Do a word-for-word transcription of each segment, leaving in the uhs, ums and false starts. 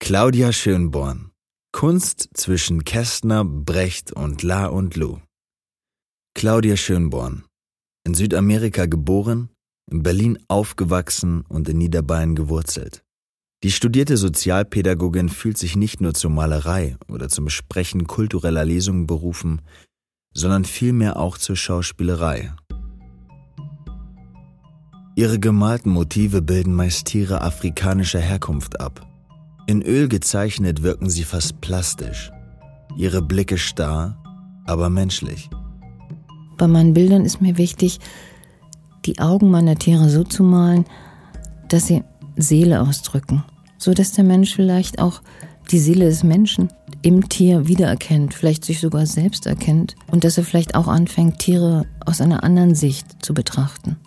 Claudia Schönborn. Kunst zwischen Kästner, Brecht und La und Lu. Claudia Schönborn. In Südamerika geboren, in Berlin aufgewachsen und in Niederbayern gewurzelt. Die studierte Sozialpädagogin fühlt sich nicht nur zur Malerei oder zum Sprechen kultureller Lesungen berufen, sondern vielmehr auch zur Schauspielerei. Ihre gemalten Motive bilden meist Tiere afrikanischer Herkunft ab. In Öl gezeichnet wirken sie fast plastisch. Ihre Blicke starr, aber menschlich. Bei meinen Bildern ist mir wichtig, die Augen meiner Tiere so zu malen, dass sie Seele ausdrücken, so dass der Mensch vielleicht auch die Seele des Menschen im Tier wiedererkennt, vielleicht sich sogar selbst erkennt und dass er vielleicht auch anfängt, Tiere aus einer anderen Sicht zu betrachten.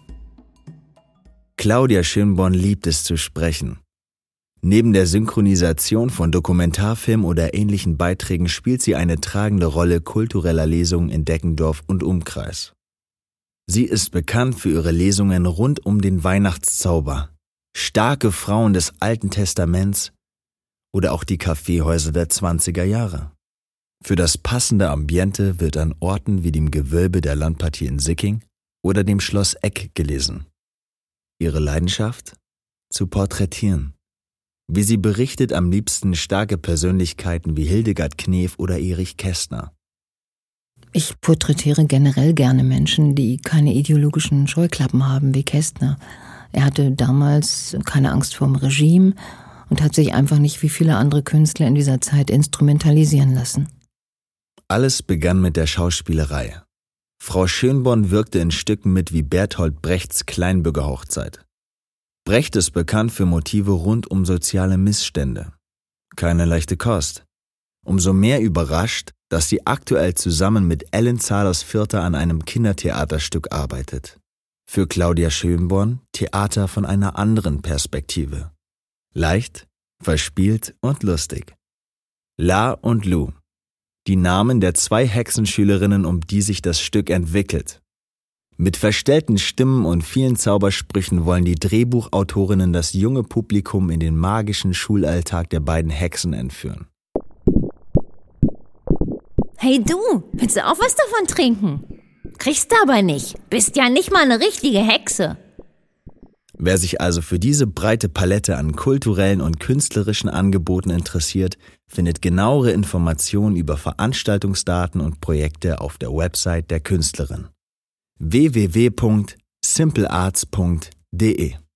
Claudia Schönborn liebt es zu sprechen. Neben der Synchronisation von Dokumentarfilmen oder ähnlichen Beiträgen spielt sie eine tragende Rolle kultureller Lesungen in Deckendorf und Umkreis. Sie ist bekannt für ihre Lesungen rund um den Weihnachtszauber, starke Frauen des Alten Testaments oder auch die Kaffeehäuser der zwanziger Jahre. Für das passende Ambiente wird an Orten wie dem Gewölbe der Landpartie in Sicking oder dem Schloss Eck gelesen. Ihre Leidenschaft? Zu porträtieren. Wie sie berichtet, am liebsten starke Persönlichkeiten wie Hildegard Knef oder Erich Kästner. Ich porträtiere generell gerne Menschen, die keine ideologischen Scheuklappen haben wie Kästner. Er hatte damals keine Angst vor dem Regime und hat sich einfach nicht wie viele andere Künstler in dieser Zeit instrumentalisieren lassen. Alles begann mit der Schauspielerei. Frau Schönborn wirkte in Stücken mit wie Bertolt Brechts Kleinbürgerhochzeit. Brecht ist bekannt für Motive rund um soziale Missstände. Keine leichte Kost. Umso mehr überrascht, dass sie aktuell zusammen mit Ellen Zahlos-Vierter an einem Kindertheaterstück arbeitet. Für Claudia Schönborn Theater von einer anderen Perspektive. Leicht, verspielt und lustig. La und Lu. Die Namen der zwei Hexenschülerinnen, um die sich das Stück entwickelt. Mit verstellten Stimmen und vielen Zaubersprüchen wollen die Drehbuchautorinnen das junge Publikum in den magischen Schulalltag der beiden Hexen entführen. Hey du, willst du auch was davon trinken? Kriegst du aber nicht, bist ja nicht mal eine richtige Hexe. Wer sich also für diese breite Palette an kulturellen und künstlerischen Angeboten interessiert, findet genauere Informationen über Veranstaltungsdaten und Projekte auf der Website der Künstlerin w w w punkt simple arts punkt d e.